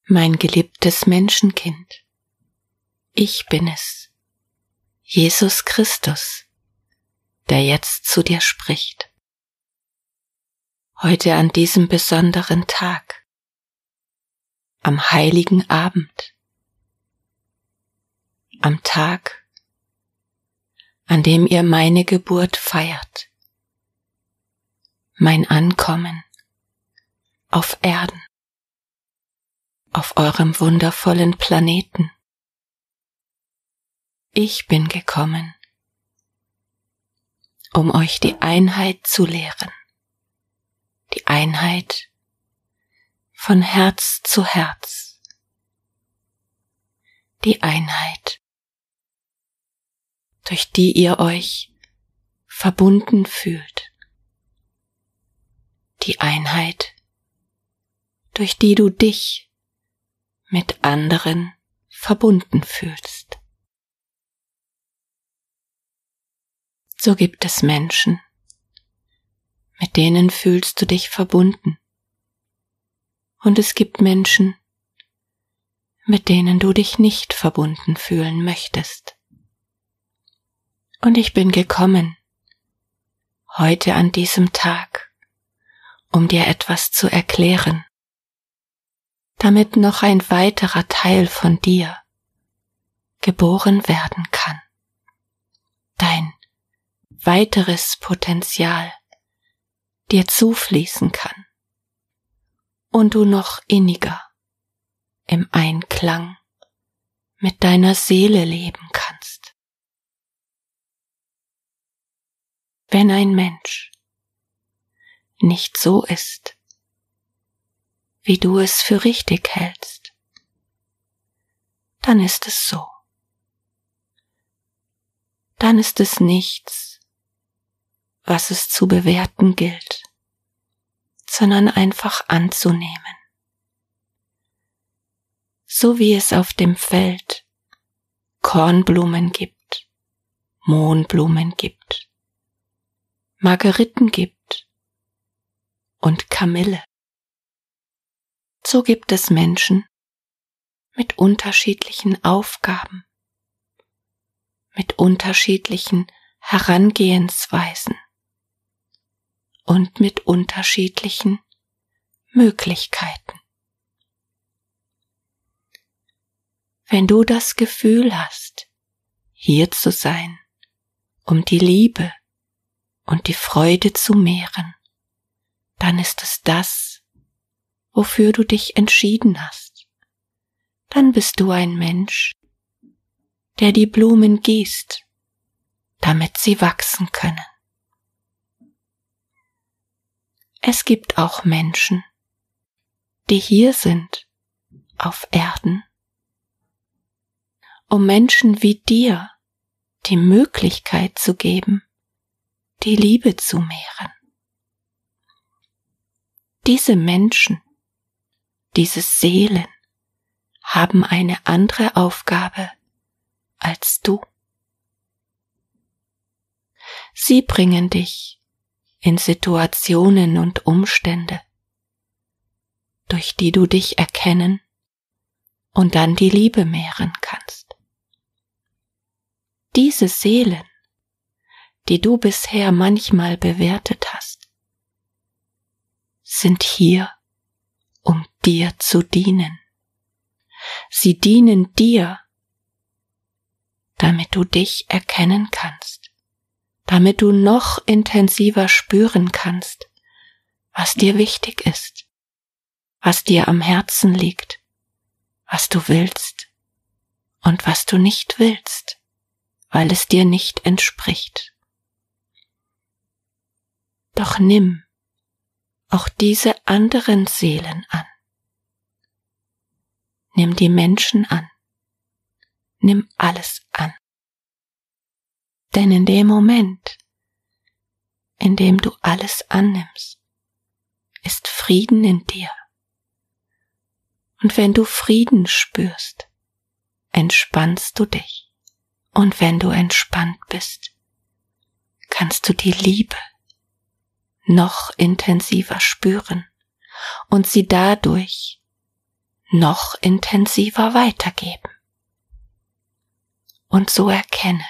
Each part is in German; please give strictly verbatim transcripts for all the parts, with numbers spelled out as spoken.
Mein geliebtes Menschenkind, ich bin es, Jesus Christus, der jetzt zu dir spricht. Heute an diesem besonderen Tag, am heiligen Abend, am Tag, an dem ihr meine Geburt feiert, mein Ankommen auf Erden, auf eurem wundervollen Planeten. Ich bin gekommen, um euch die Einheit zu lehren, die Einheit von Herz zu Herz, die Einheit, durch die ihr euch verbunden fühlt, die Einheit, durch die du dich mit anderen verbunden fühlst. So gibt es Menschen, mit denen fühlst du dich verbunden. Und es gibt Menschen, mit denen du dich nicht verbunden fühlen möchtest. Und ich bin gekommen, heute an diesem Tag, um dir etwas zu erklären, damit noch ein weiterer Teil von dir geboren werden kann. Dein weiteres Potenzial dir zufließen kann und du noch inniger im Einklang mit deiner Seele leben kannst. Wenn ein Mensch nicht so ist, wie du es für richtig hältst, dann ist es so. Dann ist es nichts, was es zu bewerten gilt, sondern einfach anzunehmen. So wie es auf dem Feld Kornblumen gibt, Mohnblumen gibt, Margeriten gibt und Kamille. So gibt es Menschen mit unterschiedlichen Aufgaben, mit unterschiedlichen Herangehensweisen und mit unterschiedlichen Möglichkeiten. Wenn du das Gefühl hast, hier zu sein, um die Liebe und die Freude zu mehren, dann ist es das, wofür du dich entschieden hast. Dann bist du ein Mensch, der die Blumen gießt, damit sie wachsen können. Es gibt auch Menschen, die hier sind, auf Erden, um Menschen wie dir die Möglichkeit zu geben, die Liebe zu mehren. Diese Menschen, diese Seelen haben eine andere Aufgabe als du. Sie bringen dich in Situationen und Umstände, durch die du dich erkennen und dann die Liebe mehren kannst. Diese Seelen, die du bisher manchmal bewertet hast, sind hier, um dir zu dienen. Sie dienen dir, damit du dich erkennen kannst, damit du noch intensiver spüren kannst, was dir wichtig ist, was dir am Herzen liegt, was du willst und was du nicht willst, weil es dir nicht entspricht. Doch nimm auch diese anderen Seelen an. Nimm die Menschen an. Nimm alles an. Denn in dem Moment, in dem du alles annimmst, ist Frieden in dir. Und wenn du Frieden spürst, entspannst du dich. Und wenn du entspannt bist, kannst du die Liebe noch intensiver spüren und sie dadurch noch intensiver weitergeben. Und so erkenne,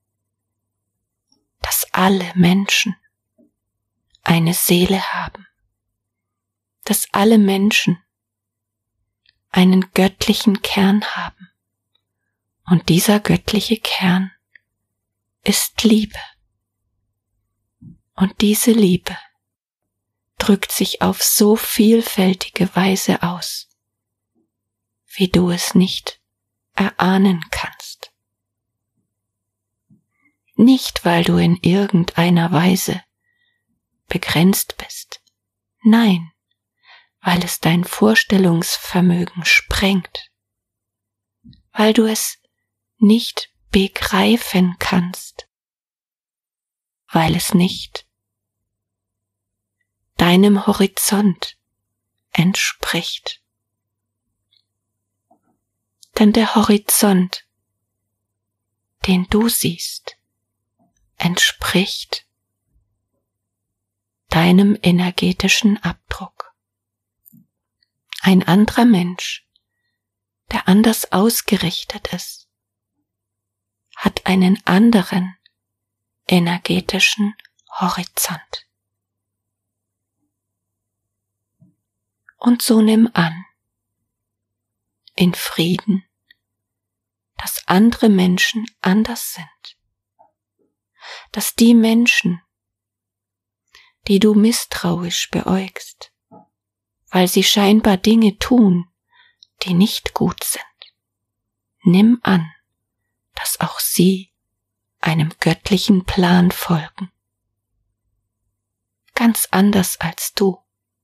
dass alle Menschen eine Seele haben, dass alle Menschen einen göttlichen Kern haben. Und dieser göttliche Kern ist Liebe. Und diese Liebe drückt sich auf so vielfältige Weise aus, wie du es nicht erahnen kannst. Nicht, weil du in irgendeiner Weise begrenzt bist. Nein, weil es dein Vorstellungsvermögen sprengt. Weil du es nicht begreifen kannst. Weil es nicht deinem Horizont entspricht. Denn der Horizont, den du siehst, entspricht deinem energetischen Abdruck. Ein anderer Mensch, der anders ausgerichtet ist, hat einen anderen energetischen Horizont. Und so nimm an, in Frieden, dass andere Menschen anders sind. Dass die Menschen, die du misstrauisch beäugst, weil sie scheinbar Dinge tun, die nicht gut sind, nimm an, dass auch sie einem göttlichen Plan folgen. Ganz anders als du.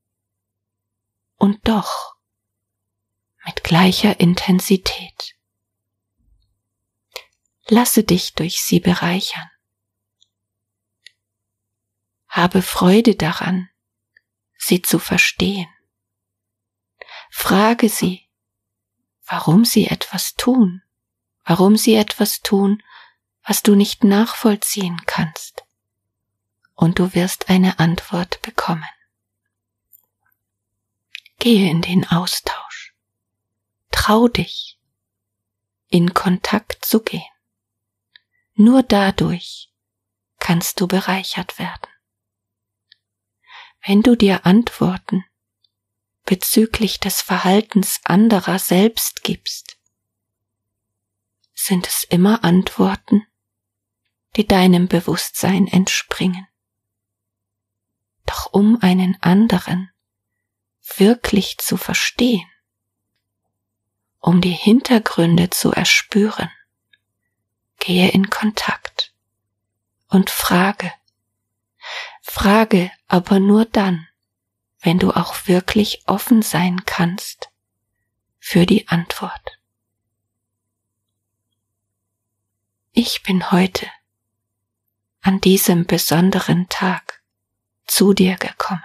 Und doch mit gleicher Intensität. Lasse dich durch sie bereichern. Habe Freude daran, sie zu verstehen. Frage sie, warum sie etwas tun, warum sie etwas tun, was du nicht nachvollziehen kannst. Und du wirst eine Antwort bekommen. Gehe in den Austausch. Trau dich, in Kontakt zu gehen. Nur dadurch kannst du bereichert werden. Wenn du dir Antworten bezüglich des Verhaltens anderer selbst gibst, sind es immer Antworten, die deinem Bewusstsein entspringen. Doch um einen anderen wirklich zu verstehen, um die Hintergründe zu erspüren, gehe in Kontakt und frage. Frage aber nur dann, wenn du auch wirklich offen sein kannst für die Antwort. Ich bin heute an diesem besonderen Tag zu dir gekommen,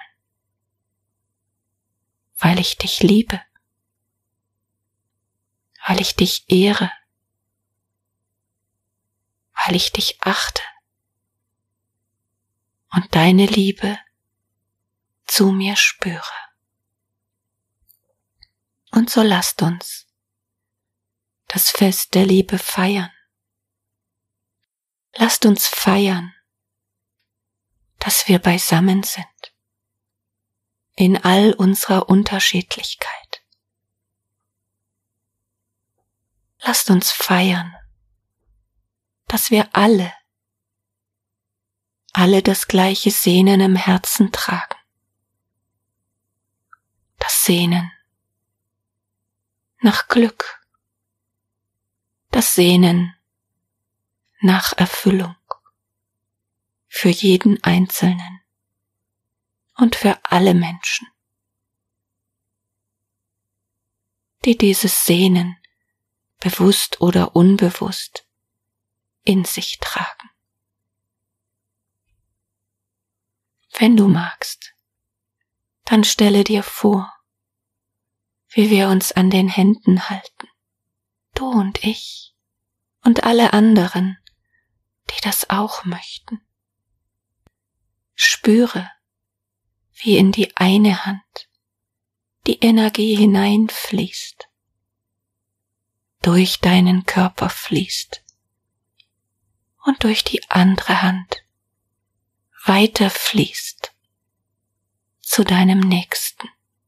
weil ich dich liebe, weil ich dich ehre, weil ich dich achte und deine Liebe zu mir spüre. Und so lasst uns das Fest der Liebe feiern. Lasst uns feiern, dass wir beisammen sind, in all unserer Unterschiedlichkeit. Lasst uns feiern, dass wir alle, alle das gleiche Sehnen im Herzen tragen. Das Sehnen nach Glück, das Sehnen nach Erfüllung für jeden Einzelnen und für alle Menschen, die dieses Sehnen bewusst oder unbewusst in sich tragen. Wenn du magst, dann stelle dir vor, wie wir uns an den Händen halten, du und ich und alle anderen, die das auch möchten. Spüre, wie in die eine Hand die Energie hineinfließt, durch deinen Körper fließt und durch die andere Hand weiterfließt zu deinem Nächsten,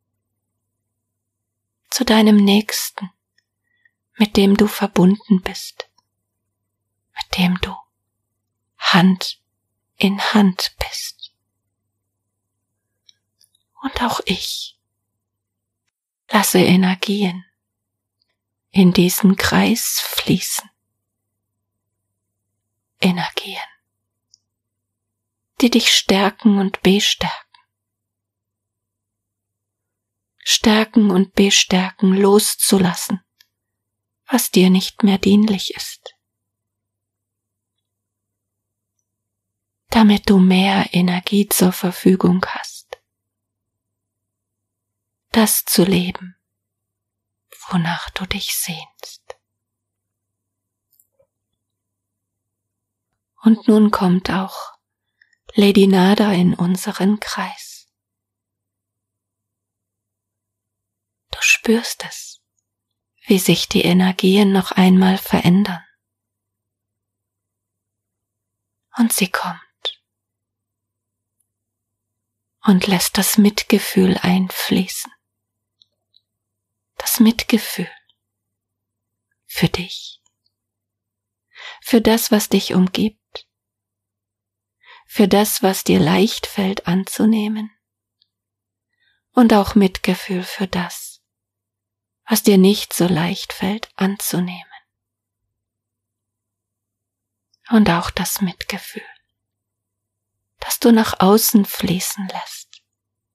zu deinem Nächsten, mit dem du verbunden bist, mit dem du Hand in Hand bist. Und auch ich lasse Energien in diesen Kreis fließen. Energien, die dich stärken und bestärken. Stärken und bestärken, loszulassen, was dir nicht mehr dienlich ist. Damit du mehr Energie zur Verfügung hast, das zu leben, wonach du dich sehnst. Und nun kommt auch Lady Nada in unseren Kreis. Du spürst es, wie sich die Energien noch einmal verändern. Und sie kommt und lässt das Mitgefühl einfließen. Das Mitgefühl für dich, für das, was dich umgibt, für das, was dir leicht fällt anzunehmen, und auch Mitgefühl für das, was dir nicht so leicht fällt anzunehmen. Und auch das Mitgefühl, das du nach außen fließen lässt,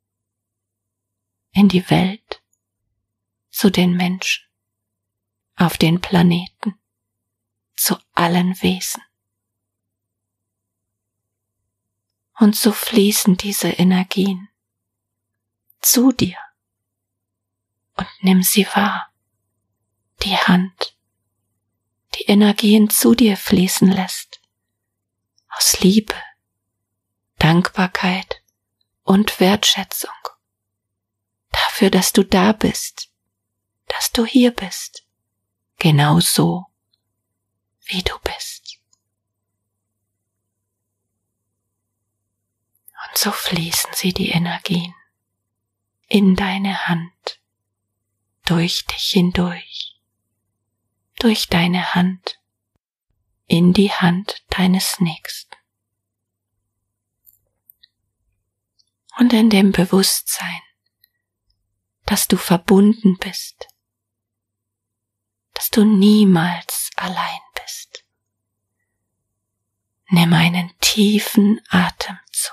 in die Welt, zu den Menschen, auf den Planeten, zu allen Wesen. Und so fließen diese Energien zu dir und nimm sie wahr, die Hand, die Energien zu dir fließen lässt, aus Liebe, Dankbarkeit und Wertschätzung, dafür, dass du da bist, dass du hier bist, genau so, wie du bist. Und so fließen sie, die Energien, in deine Hand, durch dich hindurch, durch deine Hand, in die Hand deines Nächsten. Und in dem Bewusstsein, dass du verbunden bist, dass du niemals allein bist, nimm einen tiefen Atemzug.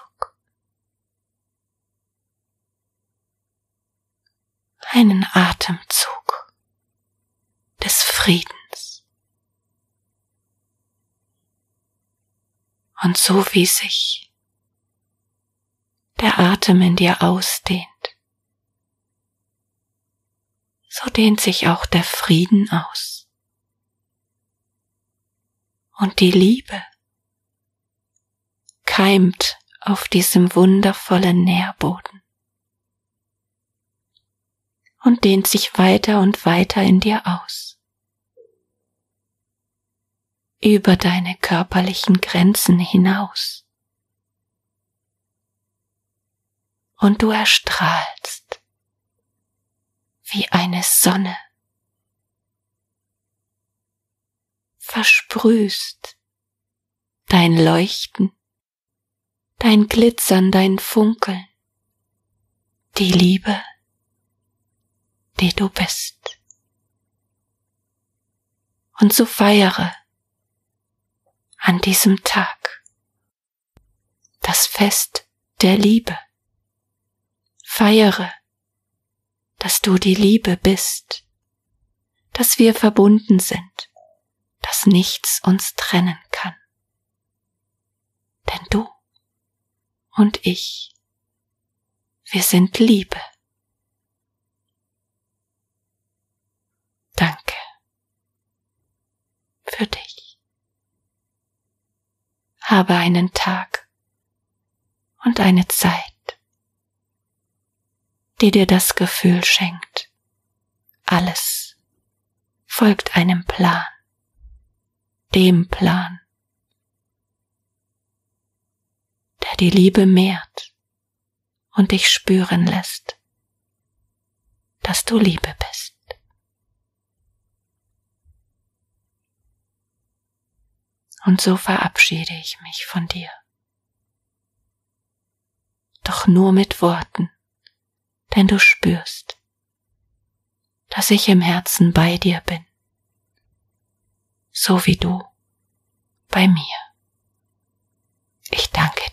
Einen Atemzug des Friedens. Und so wie sich der Atem in dir ausdehnt, so dehnt sich auch der Frieden aus. Und die Liebe keimt auf diesem wundervollen Nährboden und dehnt sich weiter und weiter in dir aus, über deine körperlichen Grenzen hinaus. Und du erstrahlst wie eine Sonne, versprühst dein Leuchten, dein Glitzern, dein Funkeln, die Liebe, die du bist. Und so feiere an diesem Tag das Fest der Liebe. Feiere, dass du die Liebe bist, dass wir verbunden sind, dass nichts uns trennen kann. Denn du und ich, wir sind Liebe. Danke für dich. Habe einen Tag und eine Zeit, die dir das Gefühl schenkt, alles folgt einem Plan, dem Plan, der die Liebe mehrt und dich spüren lässt, dass du Liebe bist. Und so verabschiede ich mich von dir. Doch nur mit Worten, denn du spürst, dass ich im Herzen bei dir bin, so wie du bei mir. Ich danke